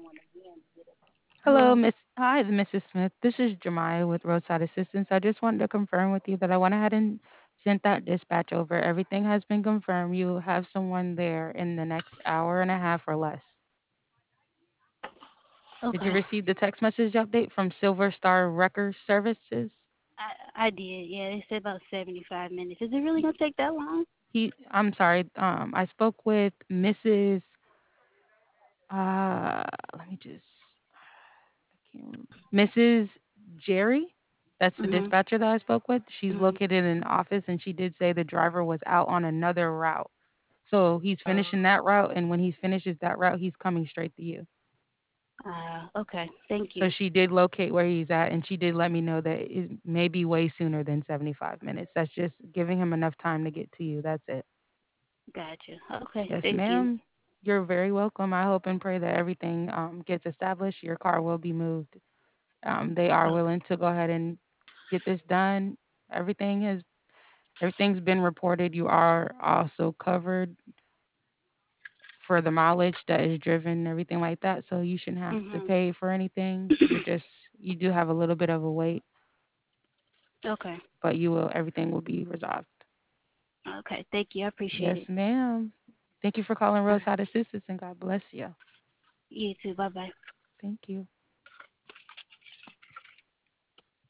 Hello, Hello. Miss. Hi, Mrs. Smith. This is Jemiah with Roadside Assistance. I just wanted to confirm with you that I went ahead and sent that dispatch over. Everything has been confirmed. You have someone there in the next hour and a half or less. Did you Okay. receive the text message update from Silver Star Wrecker Services? I did. Yeah, they said about 75 minutes. Is it really gonna take that long? I'm sorry. I spoke with Mrs. Let me just I can't remember. Mrs. Jerry, that's the Mhm. dispatcher that I spoke with. She's Mhm. located in an office and she did say the driver was out on another route. So he's finishing Oh. that route and when he finishes that route, he's coming straight to you. Okay. Thank So you. she did locate where he's at and she did let me know that it may be way sooner than 75 minutes. That's just giving him enough time to get to you. That's it. Gotcha. Okay. Yes, Thank you. ma'am. You're very welcome. I hope and pray that everything gets established. Your car will be moved. They are Okay. willing to go ahead and get this done. Everything has everything's been reported. You are also covered for the mileage that is driven, everything like that. So you shouldn't have to Mhm. pay for anything. You do have a little bit of a wait, Okay. but you will everything will be resolved. Okay. Thank you. I appreciate it. Yes, ma'am. Thank you for calling All right. Roadside Assistance and God bless you. You too. Bye bye. Thank you.